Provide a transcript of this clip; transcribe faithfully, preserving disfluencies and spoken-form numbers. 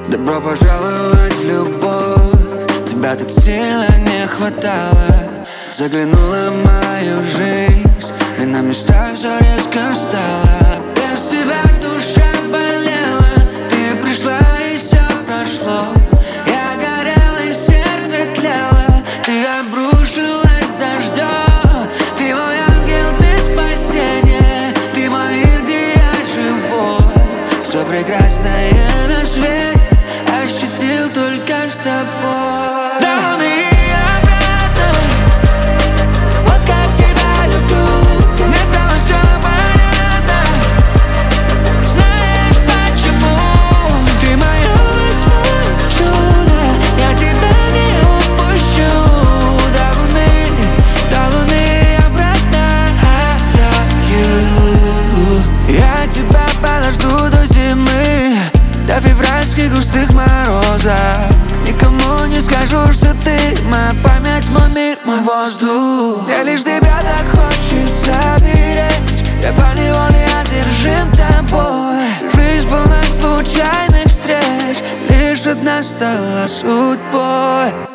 Добро пожаловать в любовь. Тебя так сильно не хватало. Заглянула в мою жизнь, и на места все резко встало. Без тебя душа болела, ты пришла и все прошло. Я горела и сердце тлело, ты обрушилась дождем. Ты мой ангел, ты спасение, ты мой мир, где я живой. Все прекрасное на свете ощутил только с тобой. До луны и обратно, вот как тебя люблю. Мне стало все понятно, знаешь почему? Ты моё восьмое чудо, я тебя не упущу. До луны, до луны и обратно, I love you. Я тебя подожду до зимы, до февральских густых морозов. Никому не скажу, что ты моя память, мой мир, мой воздух. Мне лишь тебя так хочется беречь, я поневоле одержим тобой. Жизнь полна случайных встреч, лишь одна стала судьбой.